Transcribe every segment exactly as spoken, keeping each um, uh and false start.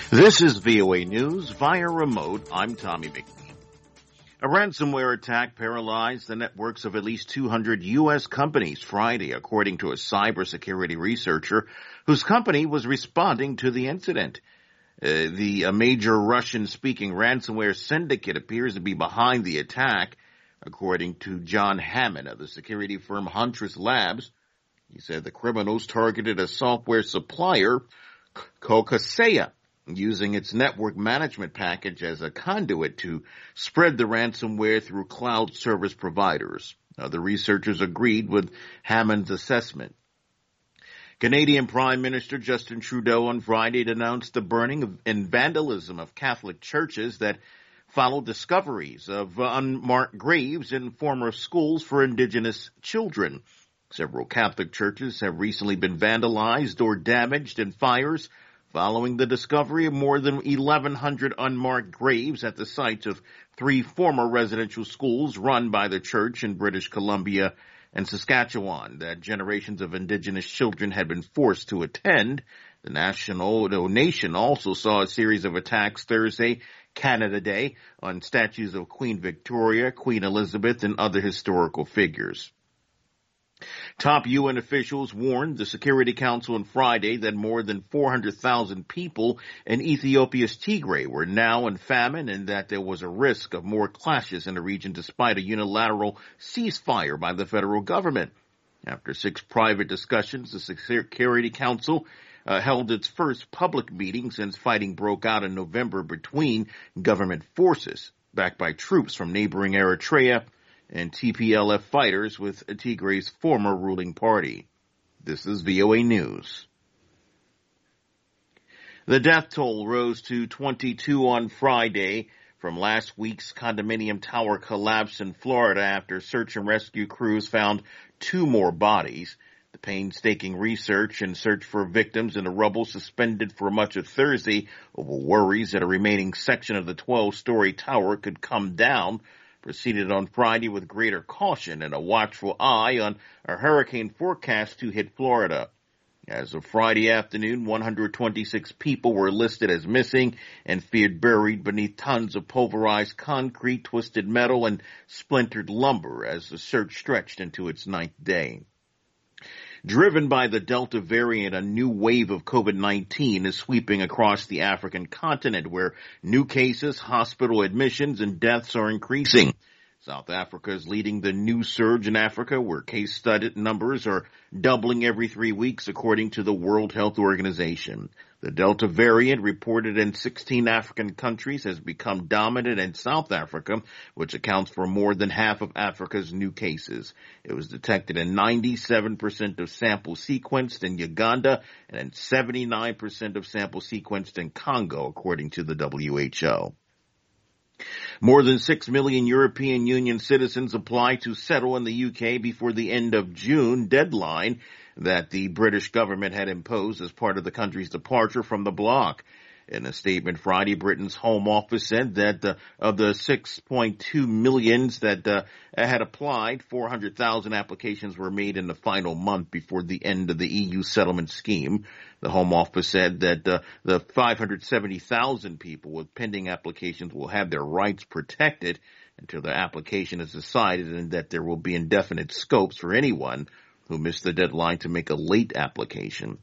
This is V O A News via remote. I'm Tommy McNeil. A ransomware attack paralyzed the networks of at least two hundred U S companies Friday, according to a cybersecurity researcher whose company was responding to the incident. Uh, the a major Russian-speaking ransomware syndicate appears to be behind the attack, according to John Hammond of the security firm Huntress Labs. He said the criminals targeted a software supplier, Kaseya, using its network management package as a conduit to spread the ransomware through cloud service providers. Other researchers agreed with Hammond's assessment. Canadian Prime Minister Justin Trudeau on Friday denounced the burning of, and vandalism of Catholic churches that followed discoveries of unmarked graves in former schools for Indigenous children. Several Catholic churches have recently been vandalized or damaged in fires following the discovery of more than eleven hundred unmarked graves at the sites of three former residential schools run by the church in British Columbia and Saskatchewan that generations of Indigenous children had been forced to attend. The national the nation also saw a series of attacks Thursday, Canada Day, on statues of Queen Victoria, Queen Elizabeth, and other historical figures. Top U N officials warned the Security Council on Friday that more than four hundred thousand people in Ethiopia's Tigray were now in famine and that there was a risk of more clashes in the region despite a unilateral ceasefire by the federal government. After six private discussions, the Security Council uh, held its first public meeting since fighting broke out in November between government forces backed by troops from neighboring Eritrea and T P L F fighters with Tigray's former ruling party. This is V O A News. The death toll rose to twenty-two on Friday from last week's condominium tower collapse in Florida after search and rescue crews found two more bodies. The painstaking research and search for victims in the rubble suspended for much of Thursday over worries that a remaining section of the twelve-story tower could come down proceeded on Friday with greater caution and a watchful eye on a hurricane forecast to hit Florida. As of Friday afternoon, one hundred twenty-six people were listed as missing and feared buried beneath tons of pulverized concrete, twisted metal, and splintered lumber as the search stretched into its ninth day. Driven by the Delta variant, a new wave of COVID nineteen is sweeping across the African continent, where new cases, hospital admissions, and deaths are increasing. South Africa is leading the new surge in Africa, where case study numbers are doubling every three weeks, according to the World Health Organization. The Delta variant, reported in sixteen African countries, has become dominant in South Africa, which accounts for more than half of Africa's new cases. It was detected in ninety-seven percent of samples sequenced in Uganda and in seventy-nine percent of samples sequenced in Congo, according to the W H O. More than six million European Union citizens apply to settle in the U K before the end of June deadline that the British government had imposed as part of the country's departure from the bloc. In a statement Friday, Britain's Home Office said that uh, of the six point two millions that uh, had applied, four hundred thousand applications were made in the final month before the end of the E U settlement scheme. The Home Office said that uh, the five hundred seventy thousand people with pending applications will have their rights protected until their application is decided, and that there will be indefinite scopes for anyone who missed the deadline to make a late application.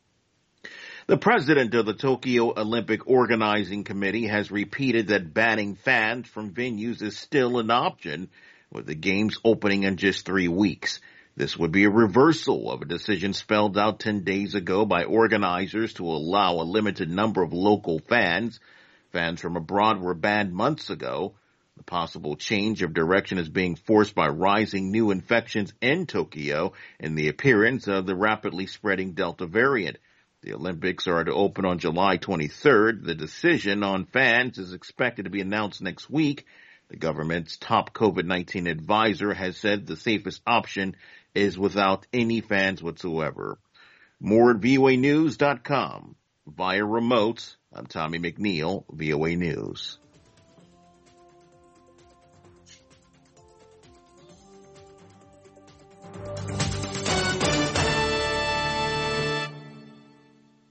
The president of the Tokyo Olympic Organizing Committee has repeated that banning fans from venues is still an option, with the games opening in just three weeks. This would be a reversal of a decision spelled out ten days ago by organizers to allow a limited number of local fans. Fans from abroad were banned months ago. The possible change of direction is being forced by rising new infections in Tokyo and the appearance of the rapidly spreading Delta variant. The Olympics are to open on July twenty-third. The decision on fans is expected to be announced next week. The government's top COVID nineteen advisor has said the safest option is without any fans whatsoever. More at V O A news dot com. Via remote, I'm Tommy McNeil, V O A News.